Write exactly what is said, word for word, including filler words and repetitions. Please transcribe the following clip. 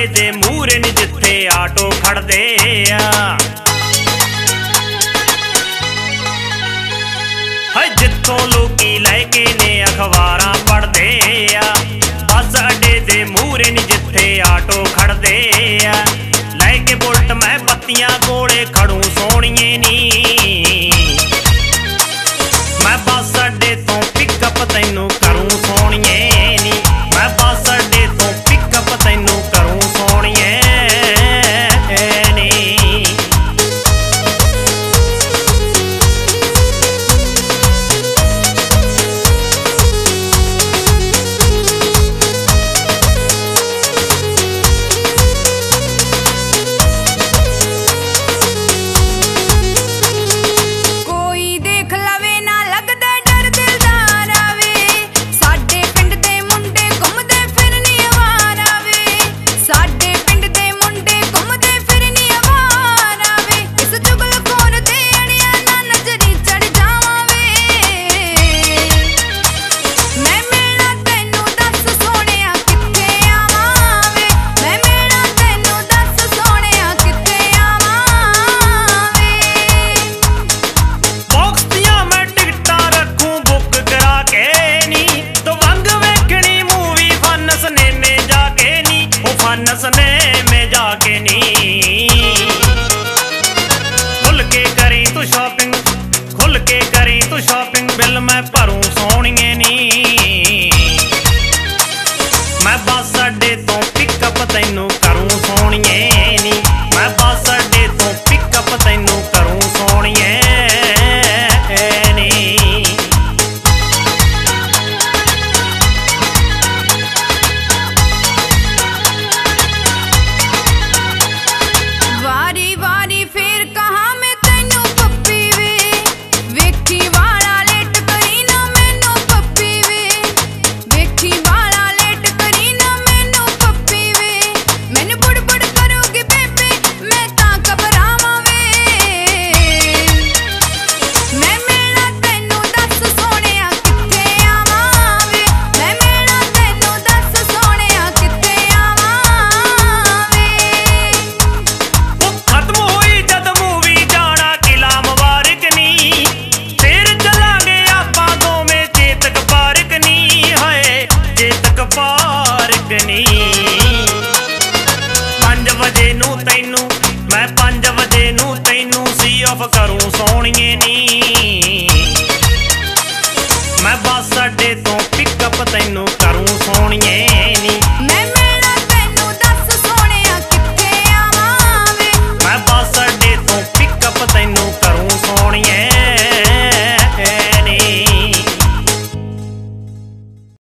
दे मूहरे नी जिथे आटो खड़दे आ। हाय जिथों लोकी लैके ने अखबारां पढ़दे आ। बस अड्डे दे मूहरे नी जिथे आटो खड़दे आ। लैके बुलट मैं बत्तियां कोले खड़ूं सोहणिए नी। मैं बस अड्डे तो पिकअप तैनू करूं सोहणिए नी। मैं बस अड्डे तो पिकअप तैनू करूं सोहणिए नी। नसने में जाके नी खुल के करी तू शॉपिंग, खुल के करी तू शॉपिंग। बिल मैं भरूं सोहणिए नी। मैं बस अड्डे तो पिकअप तैनू करूं सोहणिए नी। मैं बस अड्डे तो पिकअप तैनू करूं सोहणिए नी। पंज बजे नू तैनू मैं पंज बजे नू तैनू सी ऑफ करूं सोहणिए नी। मैं बस अड्डे तो पिकअप तैनू करूं सोहणिए नी।